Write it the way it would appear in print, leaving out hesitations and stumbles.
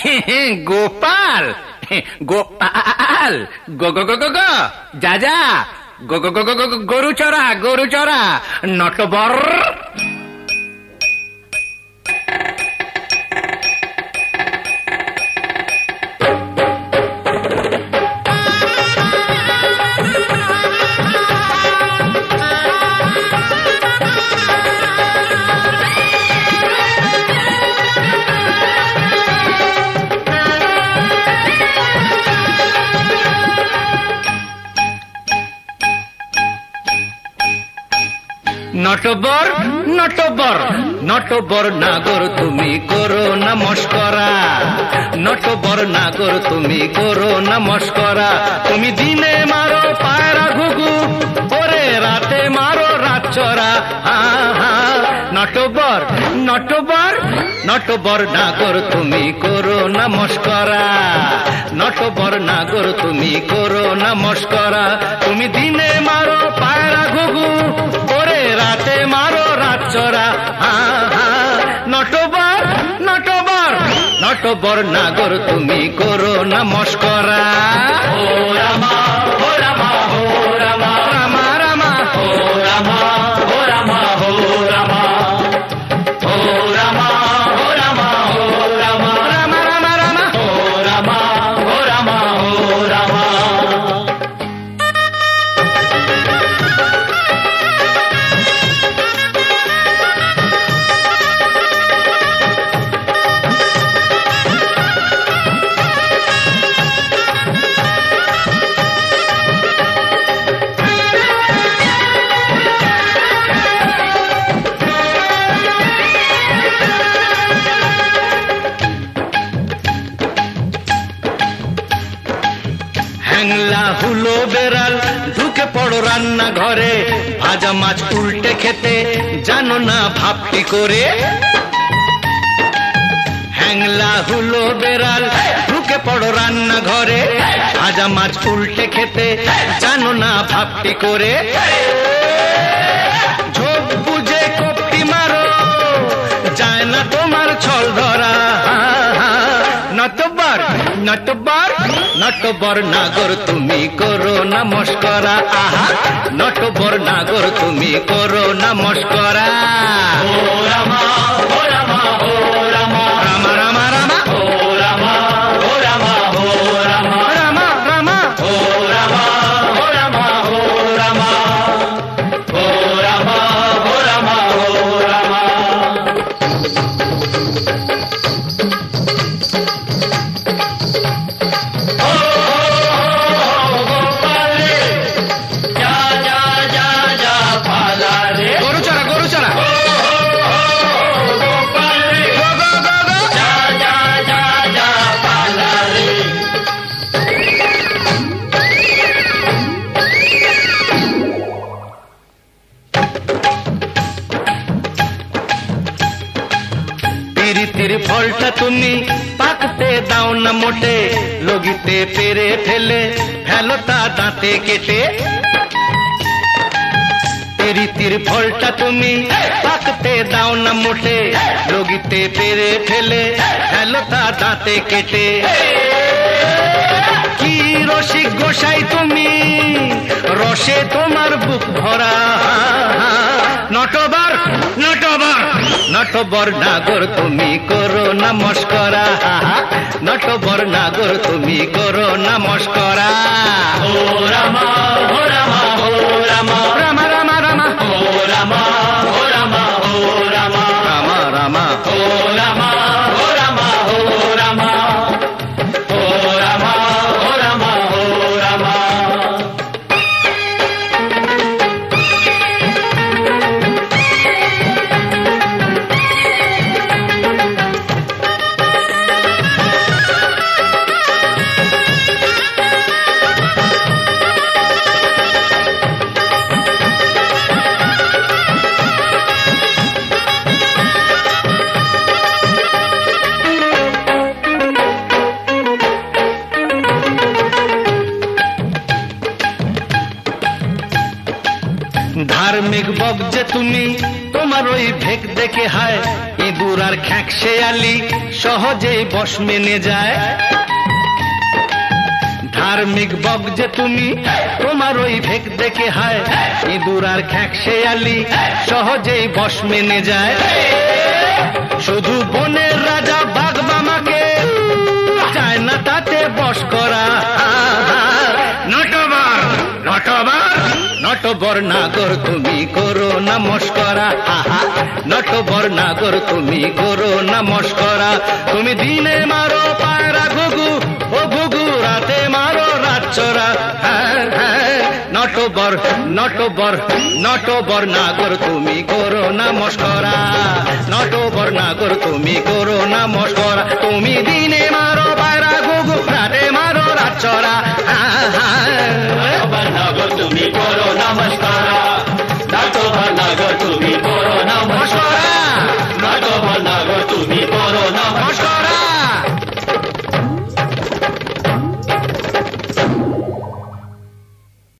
গোপাল, গোপাল, গো গো গো গো গো, যা যা, গো গো গো গো গো, গরু চড়া, গরু চড়া, নটবর। নটবর, নটবর, নটবর নাগর তুমি করো না মস্করা, নটবর নাগর তুমি করো না মস্করা। তুমি দিনে মারো পায়রা ঘুঘু, ওরে রাতে মারো রাত চড়া। নটবর, নটবর, নটবর নাগর তুমি করো না মস্করা, নটবর নাগর তুমি করো না মস্করা। তুমি দিনে মারো পায়রা ঘুঘু, ওরে রাতে মারো রাত চড়া। নটবর, নটবর, নটবর নাগর তুমি করো না মস্করা। ও রামা, ও রামা, ও রামা, রামা রামা, ও রামা, ও রামা, ও রামা, ও রামা, ও রামা, ও রামা, রামা রামা রামা, ও রামা, ও রামা, ও রামা। হ্যাংলা হুলো বেড়াল ঢুকে পড়ো রান্না ঘরে, ভাজা মাছ উল্টে খেতে জানো না ভাবটি করে। হ্যাংলা হুলো বেড়াল ঢুকে পড়ো রান্না ঘরে, ভাজা মাছ উল্টে খেতে জানো না ভাবটি করে। ঝোপ বুঝে কপটি মারো, যায় না তোমার ছল ধরা। নটবর, নটবর, নটবর নাগর তুমি করো না মস্করা। আহা, নটবর নাগর তুমি করো না মস্করা। ও রামা, ও রামা, ও রামা, রামা রামা রামা, ও রামা, ও রামা, ও রামা, রামা রামা, ও রামা, ও রামা, ও রামা, ও রামা, ও রামা, ও রামা। প্রীতির ফলটা তুমি পাকতে দাও না মোটে, লগিতে পেরে ফেলে ফেলো তা দাঁতে কেটে। প্রীতির ফলটা তুমি পাকতে দাও না মোটে, লগিতে পেরে ফেলে ফেলো তা দাঁতে কেটে। কি রসিক গোসাই তুমি, রসে তোমার বুক ভরা। নটবর, নটবর, নটবর নাগর তুমি করো না মস্করা। নটবর নাগর তুমি করো না মস্করা। ও রামা, ও রামা, ও রামা, রামা রামা রামা, ও রামা, ও রামা, ও রামা, রামা রামা, ও রামা, ও রামা, ও রামা, ও রামা, ও রামা, ও রামা। ধার্মিক বক যে তুমি, তোমার ওই ভেক দেখে হায় ইঁদুর আর খ্যাঁক শেয়ালি সহজেই বশ মেনে যায়। ধার্মিক বক যে তুমি, তোমার ওই ভেক দেখে হায় ইঁদুর আর খ্যাঁক শেয়ালি সহজেই বশ মেনে যায়। শুধু বনের রাজা বাঘ মামাকে চায় না তাতে বশ করা। নটবর নটবর নটবর নাগর তুমি করো না মস্করা। নটবর নাগর তুমি করো না মস্করা। তুমি দিনে মারো পায়রা ঘুঘু, ও ঘুঘু রাতে মারো রাতচরা। নটবর নটবর নটবর নাগর তুমি করো না মস্করা। নটবর নাগর তুমি করো না মস্করা। তুমি দিনে মারো পায়রা ঘুঘু, রাতে মারো রাতচরা।